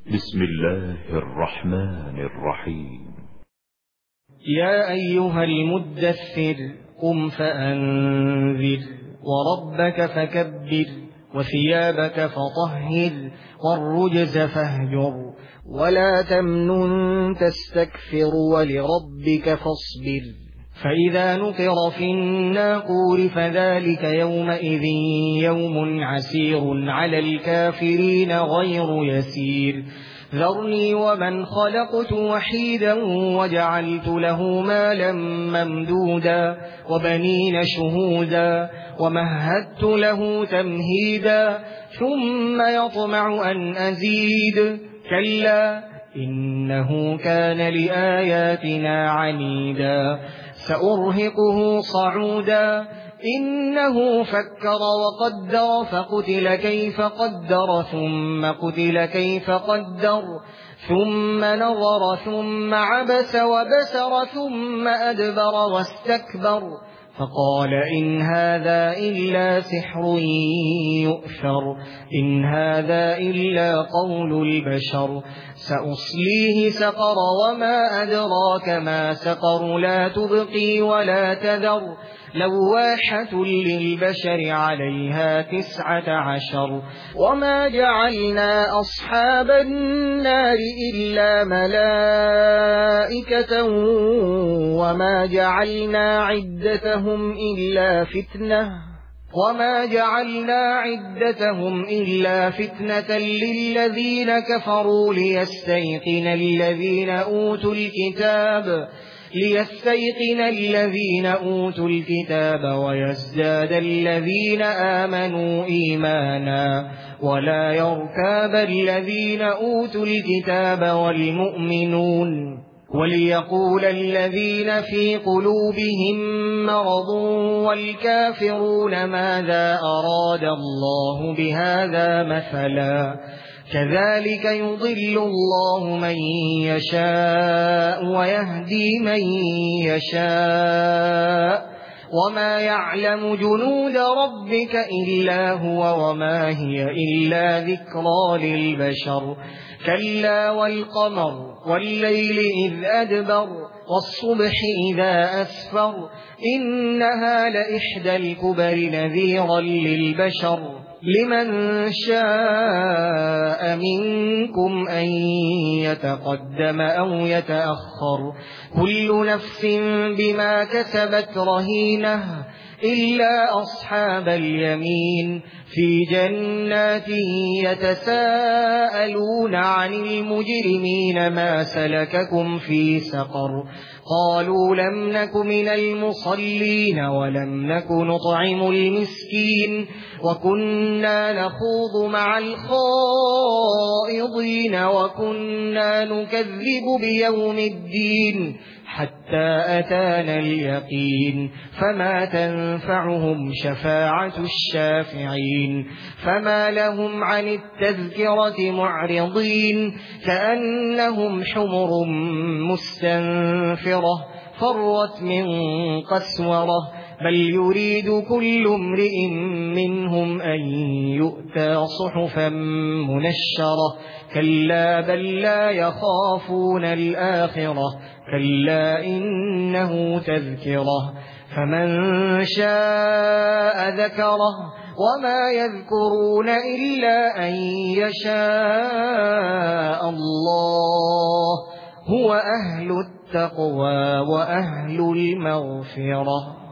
بسم الله الرحمن الرحيم. يا أيها المدثر قم فأنذر وربك فكبر وثيابك فطهر والرجز فاهجر ولا تمنن تستكثر ولربك فاصبر فإذا نقر في الناقور فذلك يومئذ يوم عسير على الكافرين غير يسير ذرني ومن خلقت وحيدا وجعلت له مالا ممدودا وبنين شهودا ومهدت له تمهيدا ثم يطمع أن أزيد كلا إنه كان لآياتنا عنيدا سأرهقه صعودا إنه فكر وقدر فقتل كيف قدر ثم قتل كيف قدر ثم نظر ثم عبس وبسر ثم أدبر واستكبر فقال إن هذا إلا سحر يؤثر إن هذا إلا قول البشر سأصليه سقر وما أدراك ما سقر لا تبقي ولا تذر لواحة للبشر عليها 19 وما جعلنا أصحاب النار إلا ملائكة وما جعلنا عدتهم إلا فتنة للذين كفروا ليستيقن الذين أوتوا الكتاب ويزداد الذين آمنوا إيمانا ولا يرتاب الذين أوتوا الكتاب والمؤمنون وليقول الذين في قلوبهم مرض والكافرون ماذا أراد الله بهذا مثلا كذلك يضل الله من يشاء ويهدي من يشاء وما يعلم جنود ربك إلا هو وما هي إلا ذكرى للبشر كلا والقمر والليل إذ أدبر والصبح إذا أسفر إنها لإحدى الكبر نذيرا للبشر لمن شاء منكم أن يتقدم أو يتأخر كل نفس بما كسبت رهينة إلا أصحاب اليمين في جنات يتساءلون عن المجرمين ما سلككم في سقر قالوا لم نك من المصلين ولم نك نطعم المسكين وكنا نخوض مع الخائضين وكنا نكذب بيوم الدين حتى أتانا اليقين فما تنفعهم شفاعة الشافعين فما لهم عن التذكرة معرضين كأنهم حمر مستنفرة فرت من قسورة بل يريد كل امرئ منهم أن يؤتى صحفا منشرة كلا بل لا يخافون الآخرة كلا إنه تذكرة فمن شاء ذكره وما يذكرون إلا أن يشاء الله هو أهل التقوى وأهل المغفرة.